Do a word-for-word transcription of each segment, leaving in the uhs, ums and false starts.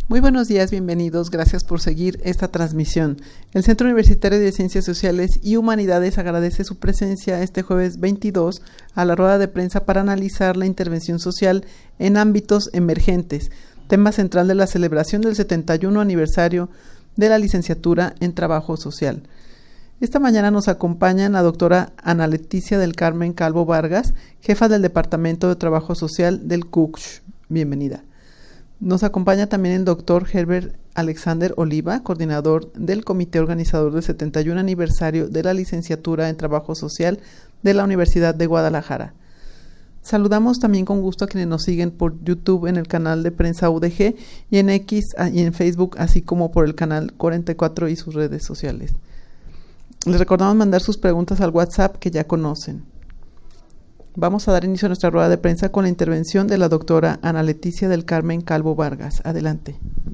Muy buenos días, bienvenidos, gracias por seguir esta transmisión. El Centro Universitario de Ciencias Sociales y Humanidades agradece su presencia este jueves veintidós a la rueda de prensa para analizar la intervención social en ámbitos emergentes, tema central de la celebración del setenta y uno aniversario de la licenciatura en Trabajo Social. Esta mañana nos acompaña la doctora Ana Leticia del Carmen Calvo Vargas, jefa del Departamento de Trabajo Social del C U C S H. Bienvenida. Nos acompaña también el doctor Herbert Alexander Oliva, coordinador del Comité Organizador del setenta y uno aniversario de la licenciatura en Trabajo Social de la Universidad de Guadalajara. Saludamos también con gusto a quienes nos siguen por YouTube en el canal de Prensa U D G y en X y en Facebook, así como por el canal cuarenta y cuatro y sus redes sociales. Les recordamos mandar sus preguntas al WhatsApp que ya conocen. Vamos a dar inicio a nuestra rueda de prensa con la intervención de la doctora Ana Leticia del Carmen Calvo Vargas. Adelante.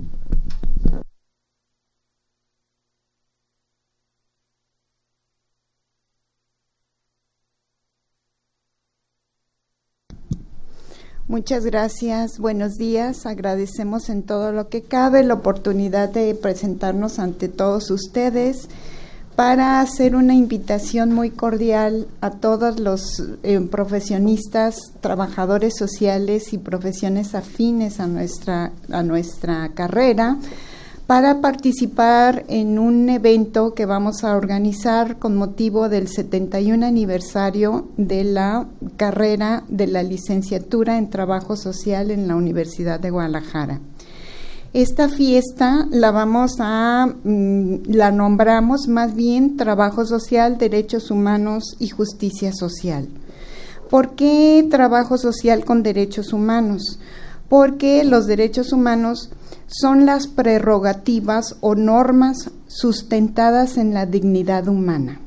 Muchas gracias, buenos días. Agradecemos en todo lo que cabe la oportunidad de presentarnos ante todos ustedes para hacer una invitación muy cordial a todos los eh, profesionistas, trabajadores sociales y profesiones afines a nuestra, a nuestra carrera para participar en un evento que vamos a organizar con motivo del setenta y uno aniversario de la carrera de la licenciatura en Trabajo Social en la Universidad de Guadalajara. Esta fiesta la vamos a, mmm, la nombramos más bien Trabajo Social, Derechos Humanos y Justicia Social. ¿Por qué trabajo social con derechos humanos? Porque los derechos humanos son las prerrogativas o normas sustentadas en la dignidad humana.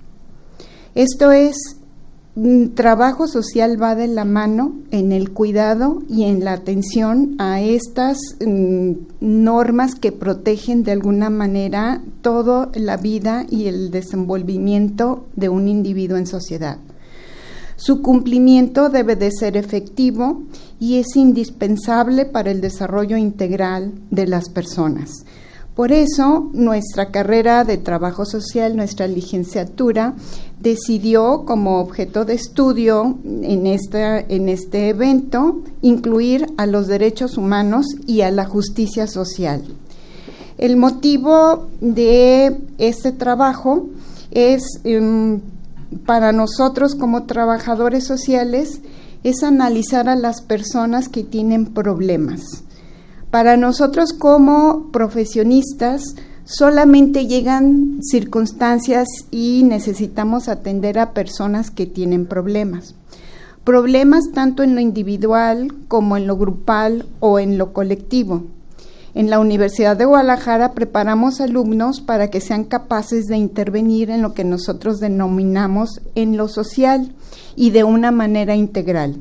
Esto es, trabajo social va de la mano en el cuidado y en la atención a estas mm, normas que protegen de alguna manera toda la vida y el desenvolvimiento de un individuo en sociedad. Su cumplimiento debe de ser efectivo y es indispensable para el desarrollo integral de las personas. Por eso, nuestra carrera de Trabajo Social, nuestra licenciatura, decidió como objeto de estudio en, esta, en este evento incluir a los derechos humanos y a la justicia social. El motivo de este trabajo es, um, para nosotros como trabajadores sociales, es analizar a las personas que tienen problemas. Para nosotros como profesionistas solamente llegan circunstancias y necesitamos atender a personas que tienen problemas. Problemas tanto en lo individual como en lo grupal o en lo colectivo. En la Universidad de Guadalajara preparamos alumnos para que sean capaces de intervenir en lo que nosotros denominamos en lo social y de una manera integral.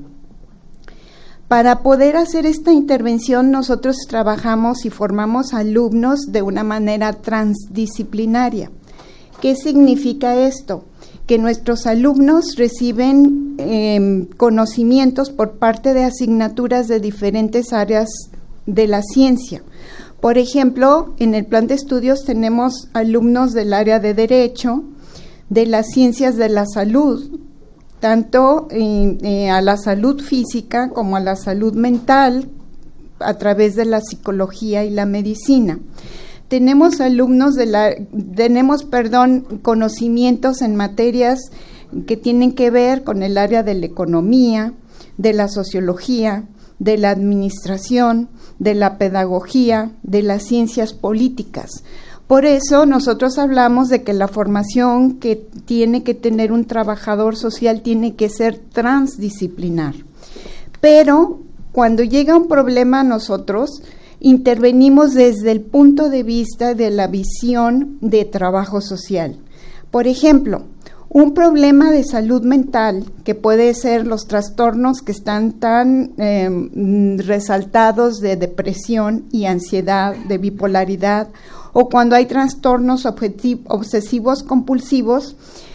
Para poder hacer esta intervención, nosotros trabajamos y formamos alumnos de una manera transdisciplinaria. ¿Qué significa esto? Que nuestros alumnos reciben eh, conocimientos por parte de asignaturas de diferentes áreas de la ciencia. Por ejemplo, en el plan de estudios tenemos alumnos del área de Derecho, de las ciencias de la salud, tanto eh, eh, a la salud física como a la salud mental a través de la psicología y la medicina. Tenemos alumnos de la, tenemos, perdón, conocimientos en materias que tienen que ver con el área de la economía, de la sociología, de la administración, de la pedagogía, de las ciencias políticas. Por eso nosotros hablamos de que la formación que tiene que tener un trabajador social tiene que ser transdisciplinar. Pero cuando llega un problema, nosotros intervenimos desde el punto de vista de la visión de trabajo social. Por ejemplo, un problema de salud mental, que puede ser los trastornos que están tan eh, resaltados de depresión y ansiedad, de bipolaridad, o cuando hay trastornos obsesivos compulsivos,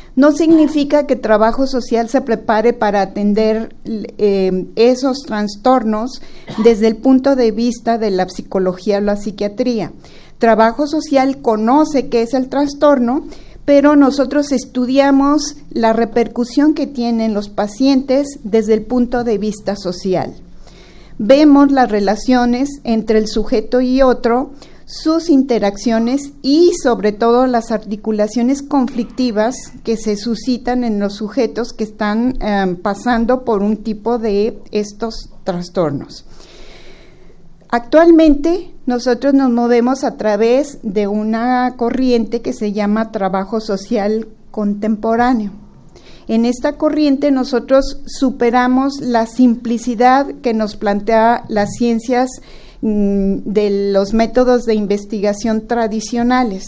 No significa que trabajo social se prepare para atender eh, esos trastornos desde el punto de vista de la psicología o la psiquiatría. Trabajo social conoce qué es el trastorno, pero nosotros estudiamos la repercusión que tienen los pacientes desde el punto de vista social. Vemos las relaciones entre el sujeto y otro, sus interacciones y sobre todo las articulaciones conflictivas que se suscitan en los sujetos que están eh, pasando por un tipo de estos trastornos. Actualmente nosotros nos movemos a través de una corriente que se llama trabajo social contemporáneo. En esta corriente nosotros superamos la simplicidad que nos plantea las ciencias mmm, de los métodos de investigación tradicionales.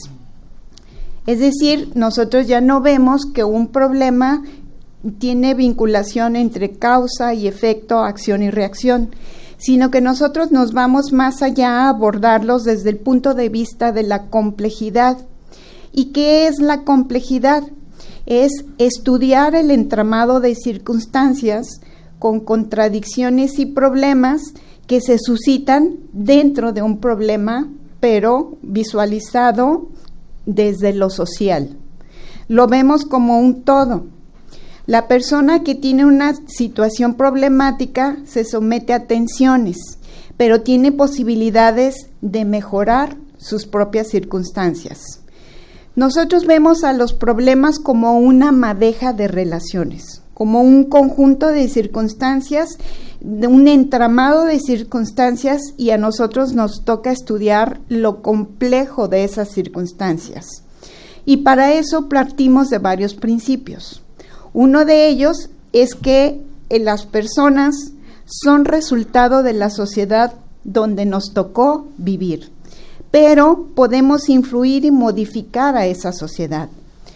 Es decir, nosotros ya no vemos que un problema tiene vinculación entre causa y efecto, acción y reacción, sino que nosotros nos vamos más allá a abordarlos desde el punto de vista de la complejidad. ¿Y qué es la complejidad? Es estudiar el entramado de circunstancias con contradicciones y problemas que se suscitan dentro de un problema, pero visualizado desde lo social. Lo vemos como un todo. La persona que tiene una situación problemática se somete a tensiones, pero tiene posibilidades de mejorar sus propias circunstancias. Nosotros vemos a los problemas como una madeja de relaciones, como un conjunto de circunstancias, de un entramado de circunstancias, y a nosotros nos toca estudiar lo complejo de esas circunstancias. Y para eso partimos de varios principios. Uno de ellos es que las personas son resultado de la sociedad donde nos tocó vivir, pero podemos influir y modificar a esa sociedad.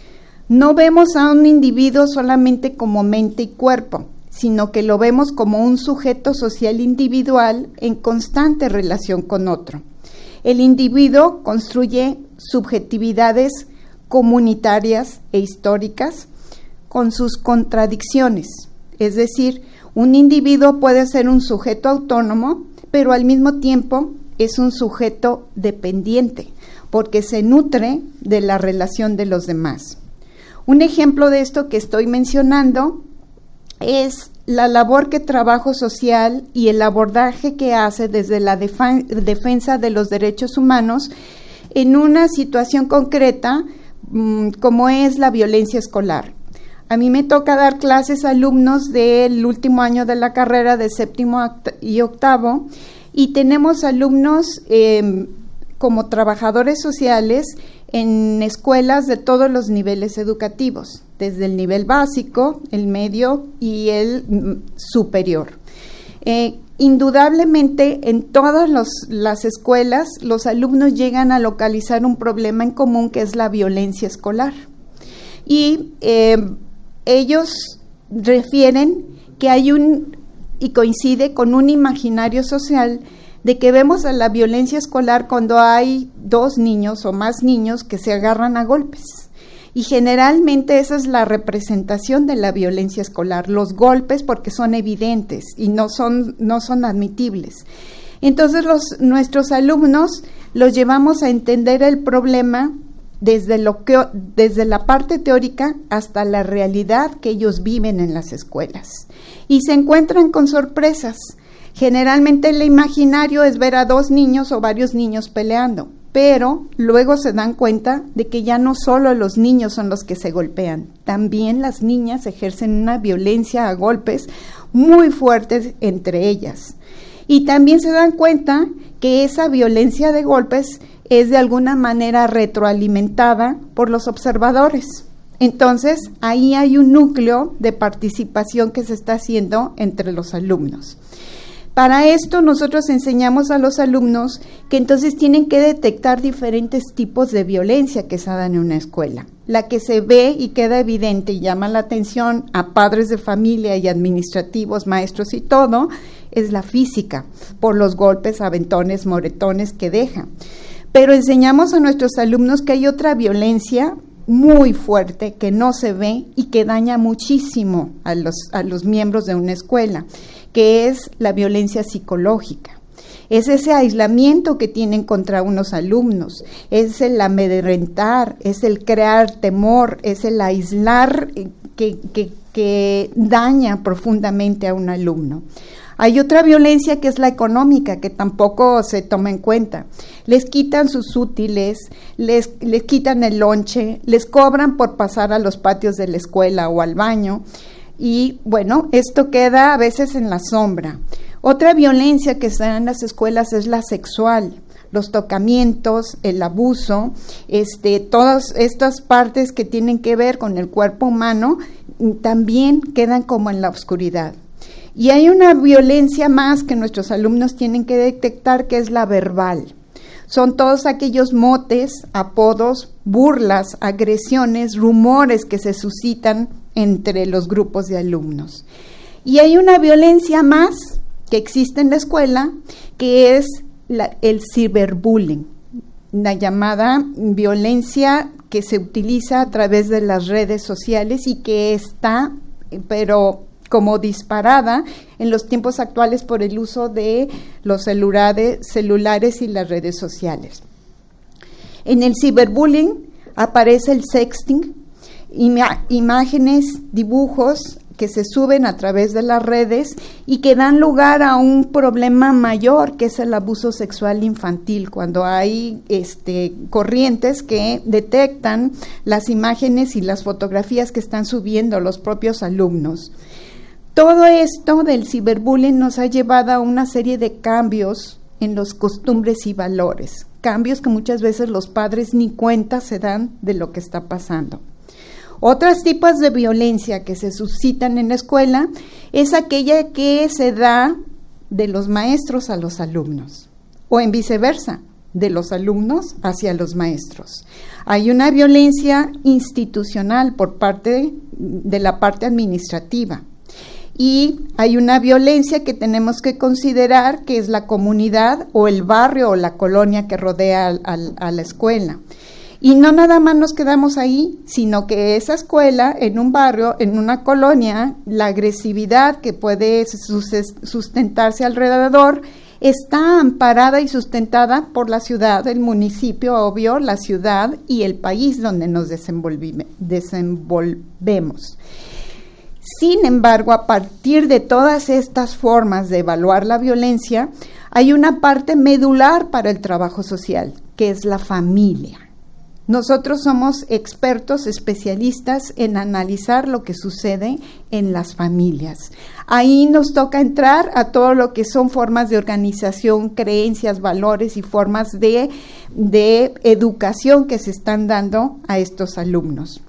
No vemos a un individuo solamente como mente y cuerpo, sino que lo vemos como un sujeto social individual en constante relación con otro. El individuo construye subjetividades comunitarias e históricas con sus contradicciones, es decir, un individuo puede ser un sujeto autónomo, pero al mismo tiempo es un sujeto dependiente, porque se nutre de la relación de los demás. Un ejemplo de esto que estoy mencionando es la labor que Trabajo Social y el abordaje que hace desde la defa- defensa de los derechos humanos en una situación concreta mmm, como es la violencia escolar. A mí me toca dar clases a alumnos del último año de la carrera, de séptimo y octavo, y tenemos alumnos eh, como trabajadores sociales en escuelas de todos los niveles educativos, desde el nivel básico, el medio y el mm, superior. Eh, indudablemente, en todas los, las escuelas, los alumnos llegan a localizar un problema en común, que es la violencia escolar. Y eh, ellos refieren que hay un, y coincide con un imaginario social, de que vemos a la violencia escolar cuando hay dos niños o más niños que se agarran a golpes. Y generalmente esa es la representación de la violencia escolar, los golpes, porque son evidentes y no son, no son admitibles. Entonces los, nuestros alumnos los llevamos a entender el problema desde, lo que, desde la parte teórica hasta la realidad que ellos viven en las escuelas. Y se encuentran con sorpresas. Generalmente el imaginario es ver a dos niños o varios niños peleando, pero luego se dan cuenta de que ya no solo los niños son los que se golpean, también las niñas ejercen una violencia a golpes muy fuerte entre ellas. Y también se dan cuenta que esa violencia de golpes es de alguna manera retroalimentada por los observadores. Entonces, ahí hay un núcleo de participación que se está haciendo entre los alumnos. Para esto nosotros enseñamos a los alumnos que entonces tienen que detectar diferentes tipos de violencia que se dan en una escuela. La que se ve y queda evidente y llama la atención a padres de familia y administrativos, maestros y todo, es la física, por los golpes, aventones, moretones que deja. Pero enseñamos a nuestros alumnos que hay otra violencia muy fuerte que no se ve y que daña muchísimo a los, a los miembros de una escuela, que es la violencia psicológica. Es ese aislamiento que tienen contra unos alumnos, es el amedrentar, es el crear temor, es el aislar que, que, que daña profundamente a un alumno. Hay otra violencia que es la económica, que tampoco se toma en cuenta. Les quitan sus útiles, les, les quitan el lonche, les cobran por pasar a los patios de la escuela o al baño, y bueno, esto queda a veces en la sombra. Otra violencia que se da en las escuelas es la sexual, los tocamientos, el abuso, este, todas estas partes que tienen que ver con el cuerpo humano también quedan como en la oscuridad. Y hay una violencia más que nuestros alumnos tienen que detectar, que es la verbal. Son todos aquellos motes, apodos, burlas, agresiones, rumores que se suscitan entre los grupos de alumnos. Y hay una violencia más que existe en la escuela, que es la, el ciberbullying, la llamada violencia que se utiliza a través de las redes sociales y que está, pero como disparada en los tiempos actuales por el uso de los celulares, celulares y las redes sociales. En el ciberbullying aparece el sexting, ima- imágenes, dibujos que se suben a través de las redes y que dan lugar a un problema mayor, que es el abuso sexual infantil, cuando hay este, corrientes que detectan las imágenes y las fotografías que están subiendo los propios alumnos. Todo esto del ciberbullying nos ha llevado a una serie de cambios en las costumbres y valores, cambios que muchas veces los padres ni cuenta se dan de lo que está pasando. Otros tipos de violencia que se suscitan en la escuela es aquella que se da de los maestros a los alumnos, o en viceversa, de los alumnos hacia los maestros. Hay una violencia institucional por parte de la parte administrativa, y hay una violencia que tenemos que considerar, que es la comunidad o el barrio o la colonia que rodea a, a, a la escuela. Y no nada más nos quedamos ahí, sino que esa escuela, en un barrio, en una colonia, la agresividad que puede sustentarse alrededor está amparada y sustentada por la ciudad, el municipio, obvio, la ciudad y el país donde nos desenvolvemos. Sin embargo, a partir de todas estas formas de evaluar la violencia, hay una parte medular para el trabajo social, que es la familia. Nosotros somos expertos, especialistas en analizar lo que sucede en las familias. Ahí nos toca entrar a todo lo que son formas de organización, creencias, valores y formas de, de educación que se están dando a estos alumnos.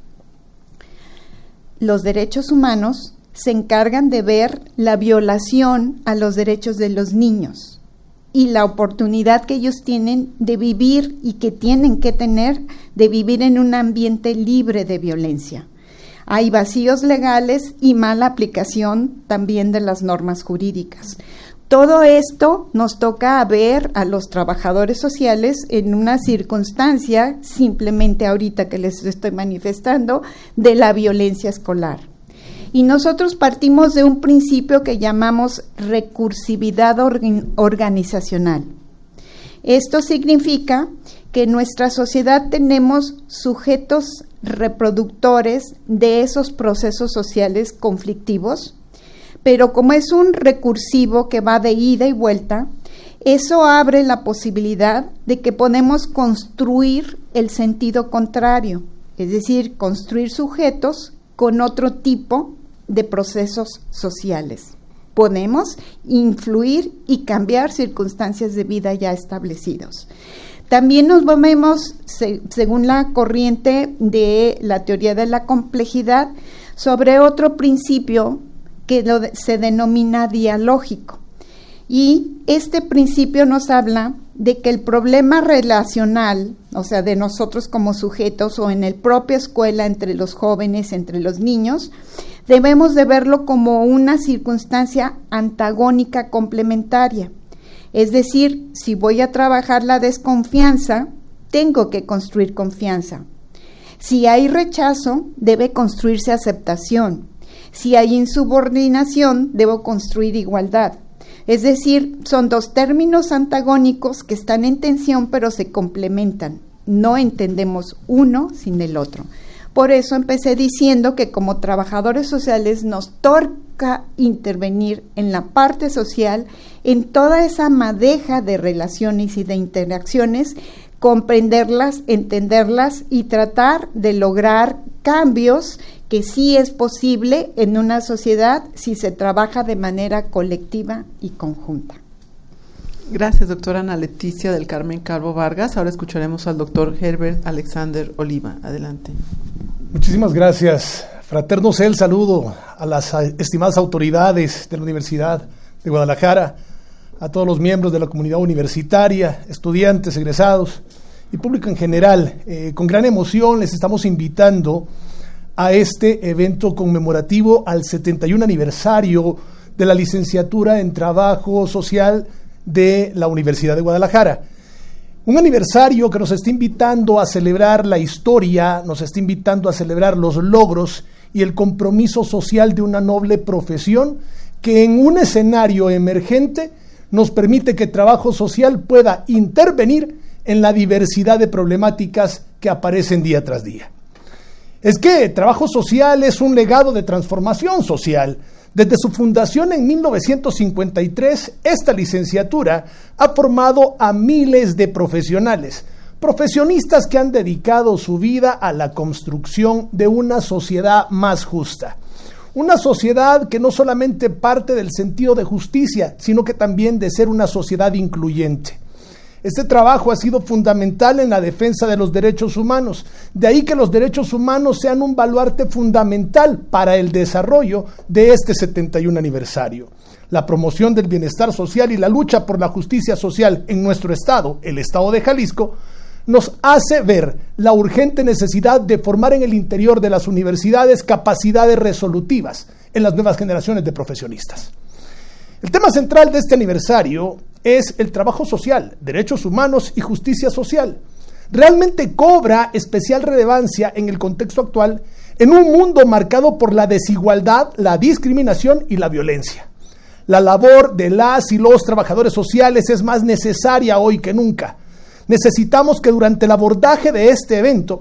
Los derechos humanos se encargan de ver la violación a los derechos de los niños y la oportunidad que ellos tienen de vivir y que tienen que tener de vivir en un ambiente libre de violencia. Hay vacíos legales y mala aplicación también de las normas jurídicas. Todo esto nos toca ver a los trabajadores sociales en una circunstancia, simplemente ahorita que les estoy manifestando, de la violencia escolar. Y nosotros partimos de un principio que llamamos recursividad organizacional. Esto significa que en nuestra sociedad tenemos sujetos reproductores de esos procesos sociales conflictivos, pero como es un recursivo que va de ida y vuelta, eso abre la posibilidad de que podemos construir el sentido contrario, es decir, construir sujetos con otro tipo de procesos sociales. Podemos influir y cambiar circunstancias de vida ya establecidos. También nos movemos, se, según la corriente de la teoría de la complejidad, sobre otro principio que lo de, se denomina dialógico. Y este principio nos habla de que el problema relacional, o sea, de nosotros como sujetos o en la propia escuela, entre los jóvenes, entre los niños, debemos de verlo como una circunstancia antagónica complementaria. Es decir, si voy a trabajar la desconfianza, tengo que construir confianza. Si hay rechazo, debe construirse aceptación. Si hay insubordinación, debo construir igualdad. Es decir, son dos términos antagónicos que están en tensión, pero se complementan. No entendemos uno sin el otro. Por eso empecé diciendo que como trabajadores sociales nos toca intervenir en la parte social, en toda esa madeja de relaciones y de interacciones, comprenderlas, entenderlas y tratar de lograr cambios que sí es posible en una sociedad si se trabaja de manera colectiva y conjunta. Gracias, doctora Ana Leticia del Carmen Calvo Vargas. Ahora escucharemos al doctor Herbert Alexander Oliva. Adelante. Muchísimas gracias. Fraterno sea el saludo a las estimadas autoridades de la Universidad de Guadalajara, a todos los miembros de la comunidad universitaria, estudiantes, egresados y público en general. Eh, con gran emoción les estamos invitando a este evento conmemorativo al setenta y un aniversario de la licenciatura en Trabajo Social de la Universidad de Guadalajara. Un aniversario que nos está invitando a celebrar la historia, nos está invitando a celebrar los logros y el compromiso social de una noble profesión que en un escenario emergente nos permite que Trabajo Social pueda intervenir en la diversidad de problemáticas que aparecen día tras día. Es que Trabajo Social es un legado de transformación social. Desde su fundación en mil novecientos cincuenta y tres, esta licenciatura ha formado a miles de profesionales, profesionistas que han dedicado su vida a la construcción de una sociedad más justa. Una sociedad que no solamente parte del sentido de justicia, sino que también de ser una sociedad incluyente. Este trabajo ha sido fundamental en la defensa de los derechos humanos, de ahí que los derechos humanos sean un baluarte fundamental para el desarrollo de este setenta y un aniversario. La promoción del bienestar social y la lucha por la justicia social en nuestro estado, el estado de Jalisco, nos hace ver la urgente necesidad de formar en el interior de las universidades capacidades resolutivas en las nuevas generaciones de profesionistas. El tema central de este aniversario es el trabajo social, derechos humanos y justicia social. Realmente cobra especial relevancia en el contexto actual en un mundo marcado por la desigualdad, la discriminación y la violencia. La labor de las y los trabajadores sociales es más necesaria hoy que nunca. Necesitamos que durante el abordaje de este evento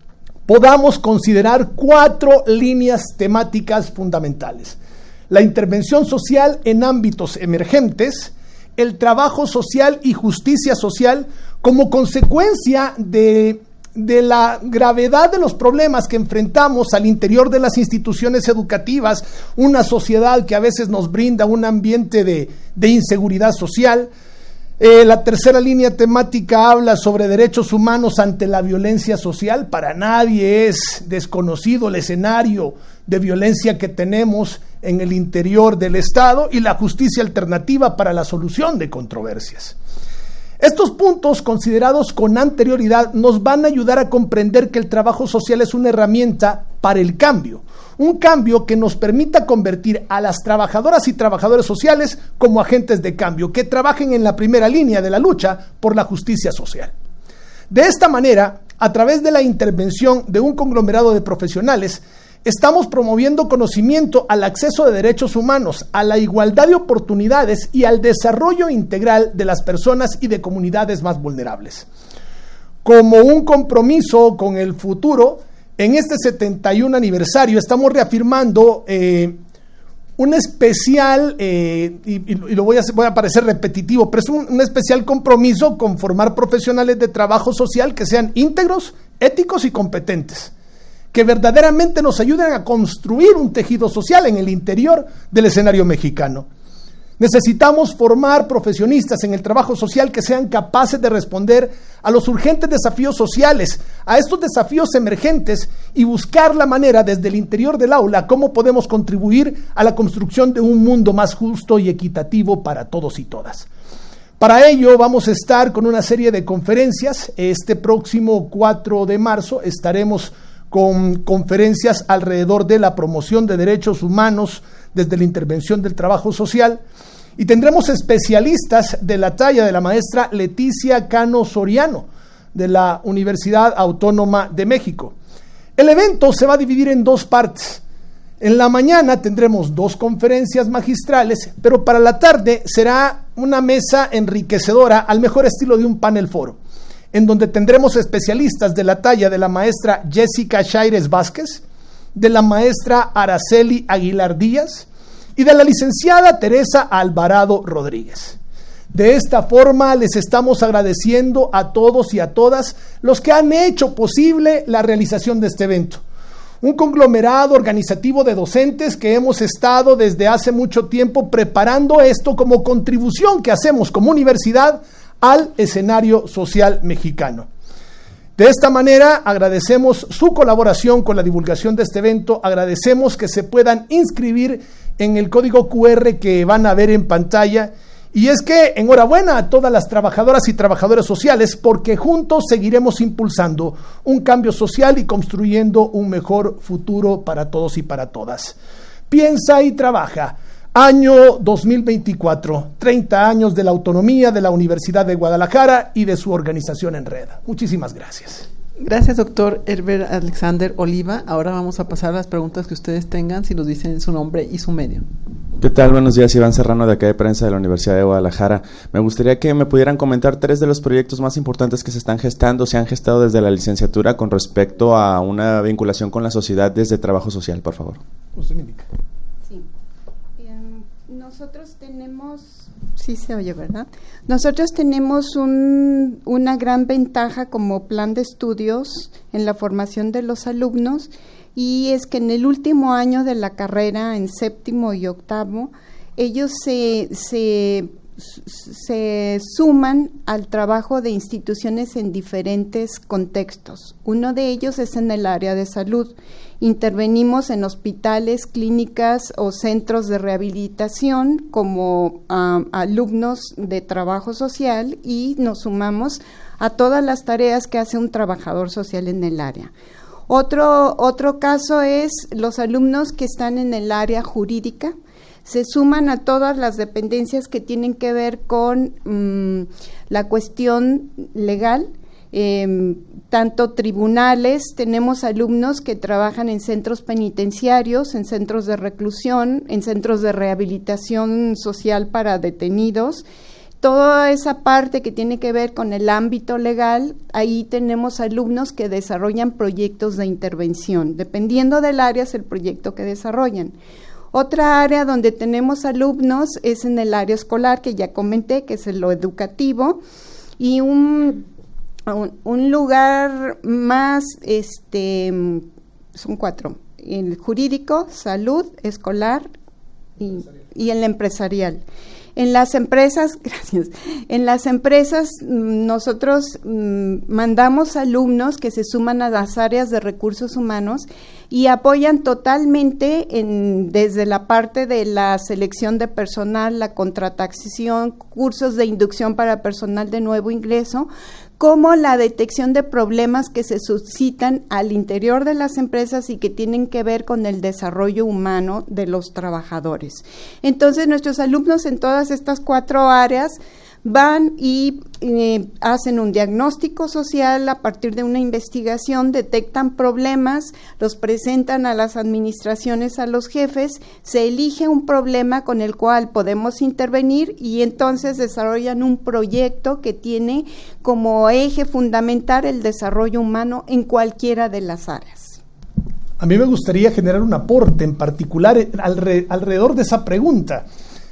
podamos considerar cuatro líneas temáticas fundamentales: la intervención social en ámbitos emergentes, el trabajo social y justicia social como consecuencia de, de la gravedad de los problemas que enfrentamos al interior de las instituciones educativas, una sociedad que a veces nos brinda un ambiente de, de inseguridad social. Eh, la tercera línea temática habla sobre derechos humanos ante la violencia social. Para nadie es desconocido el escenario de violencia que tenemos en el interior del Estado y la justicia alternativa para la solución de controversias. Estos puntos, considerados con anterioridad, nos van a ayudar a comprender que el trabajo social es una herramienta para el cambio, un cambio que nos permita convertir a las trabajadoras y trabajadores sociales como agentes de cambio, que trabajen en la primera línea de la lucha por la justicia social. De esta manera, a través de la intervención de un conglomerado de profesionales, estamos promoviendo conocimiento al acceso de derechos humanos, a la igualdad de oportunidades y al desarrollo integral de las personas y de comunidades más vulnerables. Como un compromiso con el futuro, en este setenta y un aniversario estamos reafirmando eh, un especial, eh, y, y lo voy a, voy a parecer repetitivo, pero es un, un especial compromiso con formar profesionales de trabajo social que sean íntegros, éticos y competentes, que verdaderamente nos ayuden a construir un tejido social en el interior del escenario mexicano. Necesitamos formar profesionistas en el trabajo social que sean capaces de responder a los urgentes desafíos sociales, a estos desafíos emergentes y buscar la manera desde el interior del aula cómo podemos contribuir a la construcción de un mundo más justo y equitativo para todos y todas. Para ello vamos a estar con una serie de conferencias. Este próximo cuatro de marzo estaremos con conferencias alrededor de la promoción de derechos humanos desde la intervención del trabajo social, y tendremos especialistas de la talla de la maestra Leticia Cano Soriano de la Universidad Autónoma de México. El evento se va a dividir en dos partes. En la mañana tendremos dos conferencias magistrales, pero para la tarde será una mesa enriquecedora al mejor estilo de un panel foro, en donde tendremos especialistas de la talla de la maestra Jessica Chaires Vázquez, de la maestra Araceli Aguilar Díaz y de la licenciada Teresa Alvarado Rodríguez. De esta forma les estamos agradeciendo a todos y a todas los que han hecho posible la realización de este evento. Un conglomerado organizativo de docentes que hemos estado desde hace mucho tiempo preparando esto como contribución que hacemos como universidad al escenario social mexicano. De esta manera agradecemos su colaboración con la divulgación de este evento, agradecemos que se puedan inscribir en el código cu erre que van a ver en pantalla. Y es que enhorabuena a todas las trabajadoras y trabajadores sociales, porque juntos seguiremos impulsando un cambio social y construyendo un mejor futuro para todos y para todas. Piensa y trabaja. Año dos mil veinticuatro, treinta años de la autonomía de la Universidad de Guadalajara y de su organización en red. Muchísimas gracias. Gracias, doctor Herbert Alexander Oliva. Ahora vamos a pasar a las preguntas que ustedes tengan, si nos dicen su nombre y su medio. ¿Qué tal? Buenos días, Iván Serrano de acá de Prensa de la Universidad de Guadalajara. Me gustaría que me pudieran comentar tres de los proyectos más importantes que se están gestando, se han gestado desde la licenciatura con respecto a una vinculación con la sociedad desde trabajo social, por favor. Usted me indica. Sí. Eh, nosotros tenemos... Sí se oye, ¿verdad? Nosotros tenemos un, una gran ventaja como plan de estudios en la formación de los alumnos, y es que en el último año de la carrera, en séptimo y octavo, ellos se, se, se suman al trabajo de instituciones en diferentes contextos. Uno de ellos es en el área de salud. Intervenimos en hospitales, clínicas o centros de rehabilitación como um, alumnos de trabajo social, y nos sumamos a todas las tareas que hace un trabajador social en el área. Otro, otro caso es los alumnos que están en el área jurídica, se suman a todas las dependencias que tienen que ver con um, la cuestión legal, eh, tanto tribunales, tenemos alumnos que trabajan en centros penitenciarios, en centros de reclusión, en centros de rehabilitación social para detenidos. Toda esa parte que tiene que ver con el ámbito legal, ahí tenemos alumnos que desarrollan proyectos de intervención. Dependiendo del área es el proyecto que desarrollan. Otra área donde tenemos alumnos es en el área escolar, que ya comenté, que es en lo educativo, y un, un, un lugar más, este, son cuatro, el jurídico, salud, escolar y, y el empresarial. En las empresas, gracias, en las empresas nosotros mmm, mandamos alumnos que se suman a las áreas de recursos humanos y apoyan totalmente en, desde la parte de la selección de personal, la contratación, cursos de inducción para personal de nuevo ingreso, como la detección de problemas que se suscitan al interior de las empresas y que tienen que ver con el desarrollo humano de los trabajadores. Entonces, nuestros alumnos en todas estas cuatro áreas van y eh, hacen un diagnóstico social a partir de una investigación, detectan problemas, los presentan a las administraciones, a los jefes, se elige un problema con el cual podemos intervenir y entonces desarrollan un proyecto que tiene como eje fundamental el desarrollo humano en cualquiera de las áreas. A mí me gustaría generar un aporte en particular alrededor de esa pregunta.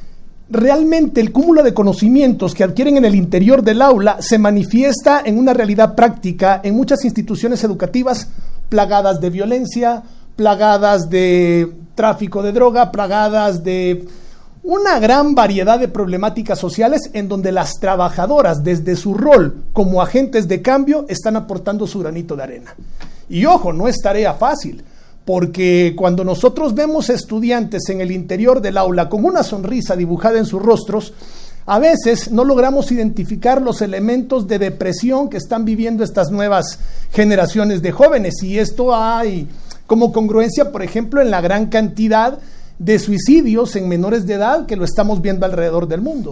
Realmente el cúmulo de conocimientos que adquieren en el interior del aula se manifiesta en una realidad práctica en muchas instituciones educativas plagadas de violencia, plagadas de tráfico de droga, plagadas de una gran variedad de problemáticas sociales en donde las trabajadoras, desde su rol como agentes de cambio, están aportando su granito de arena. Y ojo, no es tarea fácil, porque cuando nosotros vemos estudiantes en el interior del aula con una sonrisa dibujada en sus rostros, a veces no logramos identificar los elementos de depresión que están viviendo estas nuevas generaciones de jóvenes, y esto hay como congruencia, por ejemplo, en la gran cantidad de suicidios en menores de edad que lo estamos viendo alrededor del mundo.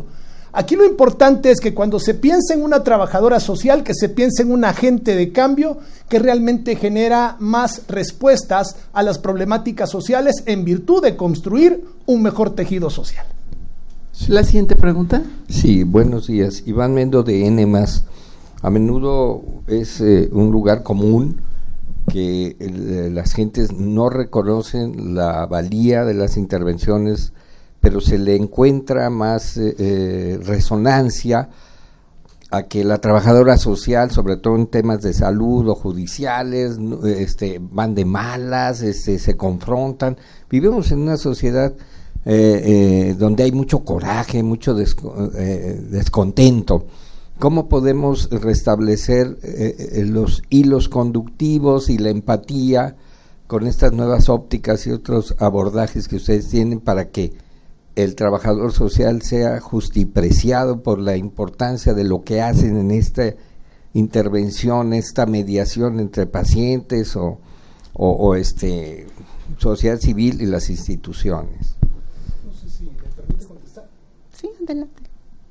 Aquí lo importante es que cuando se piensa en una trabajadora social, que se piense en un agente de cambio que realmente genera más respuestas a las problemáticas sociales en virtud de construir un mejor tejido social. La siguiente pregunta. Sí, buenos días. Iván Mendo de N más. A menudo es eh, un lugar común que el, las gentes no reconocen la valía de las intervenciones, pero se le encuentra más eh, resonancia a que la trabajadora social, sobre todo en temas de salud o judiciales, este, van de malas, este, se confrontan. Vivimos en una sociedad eh, eh, donde hay mucho coraje, mucho desco- eh, descontento. ¿Cómo podemos restablecer eh, los hilos conductivos y la empatía con estas nuevas ópticas y otros abordajes que ustedes tienen para que el trabajador social sea justipreciado por la importancia de lo que hacen en esta intervención, esta mediación entre pacientes o, o, o este sociedad civil y las instituciones? No sé si me permite contestar. Sí, adelante.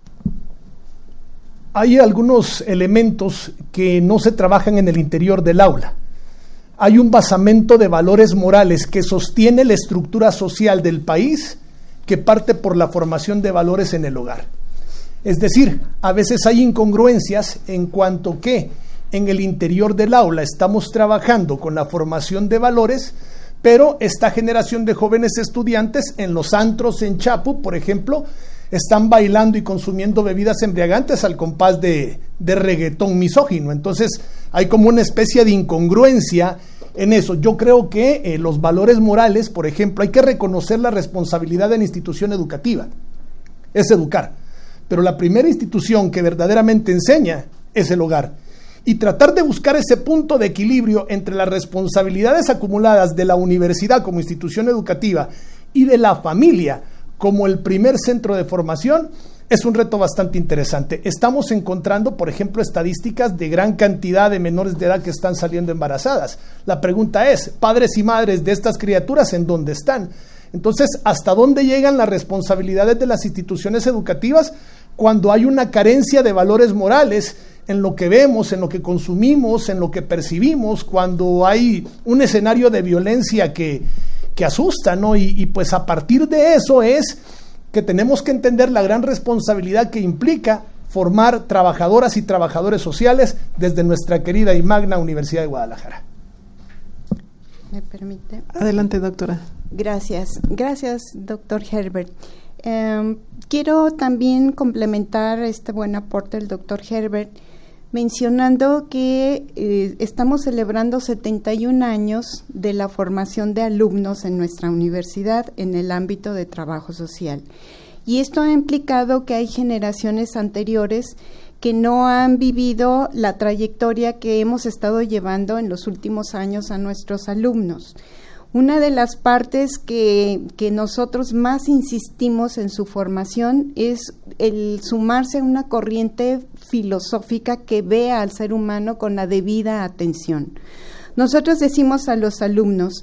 Hay algunos elementos que no se trabajan en el interior del aula. Hay un basamento de valores morales que sostiene la estructura social del país, que parte por la formación de valores en el hogar. Es decir, a veces hay incongruencias en cuanto que en el interior del aula estamos trabajando con la formación de valores, pero esta generación de jóvenes estudiantes en los antros en Chapu, por ejemplo, están bailando y consumiendo bebidas embriagantes al compás de, de reggaetón misógino. Entonces hay como una especie de incongruencia en eso. Yo creo que eh, los valores morales, por ejemplo, hay que reconocer la responsabilidad de la institución educativa, es educar, pero la primera institución que verdaderamente enseña es el hogar, y tratar de buscar ese punto de equilibrio entre las responsabilidades acumuladas de la universidad como institución educativa y de la familia como el primer centro de formación es un reto bastante interesante. Estamos encontrando, por ejemplo, estadísticas de gran cantidad de menores de edad que están saliendo embarazadas. La pregunta es, padres y madres de estas criaturas, ¿en dónde están? Entonces, ¿hasta dónde llegan las responsabilidades de las instituciones educativas cuando hay una carencia de valores morales en lo que vemos, en lo que consumimos, en lo que percibimos, cuando hay un escenario de violencia que, que asusta, ¿no? Y, y pues a partir de eso es que tenemos que entender la gran responsabilidad que implica formar trabajadoras y trabajadores sociales desde nuestra querida y magna Universidad de Guadalajara. ¿Me permite? Adelante, doctora. Gracias, gracias, doctor Herbert. Eh, quiero también complementar este buen aporte del doctor Herbert, mencionando que eh, estamos celebrando setenta y un años de la formación de alumnos en nuestra universidad en el ámbito de trabajo social. Y esto ha implicado que hay generaciones anteriores que no han vivido la trayectoria que hemos estado llevando en los últimos años a nuestros alumnos. Una de las partes que, que nosotros más insistimos en su formación es el sumarse a una corriente filosófica que vea al ser humano con la debida atención. Nosotros decimos a los alumnos,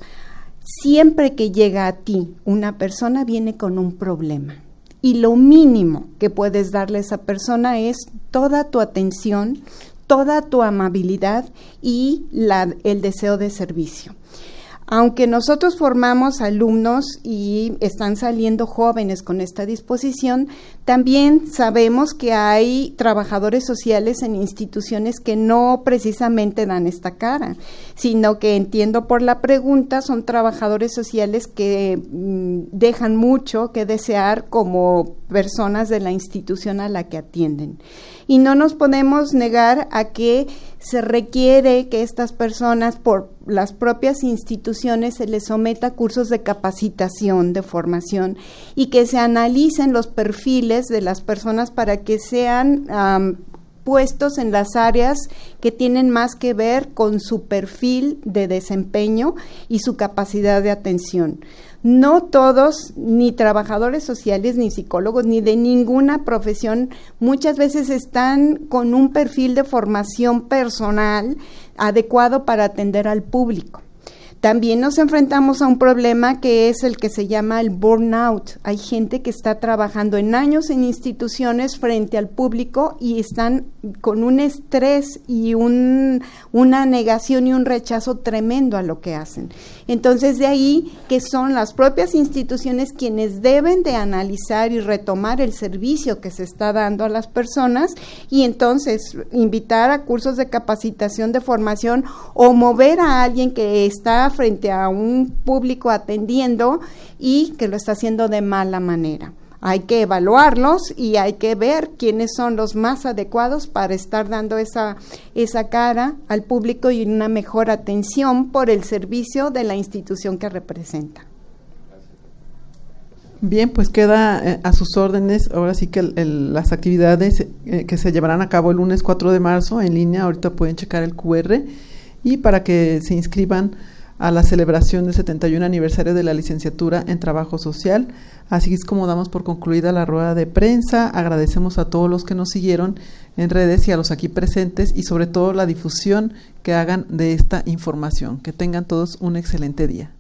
siempre que llega a ti una persona viene con un problema y lo mínimo que puedes darle a esa persona es toda tu atención, toda tu amabilidad y la, el deseo de servicio. Aunque nosotros formamos alumnos y están saliendo jóvenes con esta disposición, también sabemos que hay trabajadores sociales en instituciones que no precisamente dan esta cara, sino que, entiendo por la pregunta, son trabajadores sociales que mm, dejan mucho que desear como personas de la institución a la que atienden. Y no nos podemos negar a que se requiere que estas personas, por las propias instituciones, se les someta a cursos de capacitación, de formación, y que se analicen los perfiles de las personas para que sean um, puestos en las áreas que tienen más que ver con su perfil de desempeño y su capacidad de atención. No todos, ni trabajadores sociales, ni psicólogos, ni de ninguna profesión, muchas veces están con un perfil de formación personal adecuado para atender al público. También nos enfrentamos a un problema que es el que se llama el burnout. Hay gente que está trabajando en años en instituciones frente al público y están con un estrés y un, una negación y un rechazo tremendo a lo que hacen. Entonces, de ahí que son las propias instituciones quienes deben de analizar y retomar el servicio que se está dando a las personas y entonces invitar a cursos de capacitación, de formación o mover a alguien que está frente a un público atendiendo y que lo está haciendo de mala manera. Hay que evaluarlos y hay que ver quiénes son los más adecuados para estar dando esa, esa cara al público y una mejor atención por el servicio de la institución que representa. Bien, pues queda eh, a sus órdenes ahora sí que el, el, las actividades eh, que se llevarán a cabo el lunes cuatro de marzo en línea. Ahorita pueden checar el cu erre y para que se inscriban a la celebración del setenta y un aniversario de la licenciatura en Trabajo Social. Así es como damos por concluida la rueda de prensa. Agradecemos a todos los que nos siguieron en redes y a los aquí presentes y sobre todo la difusión que hagan de esta información. Que tengan todos un excelente día.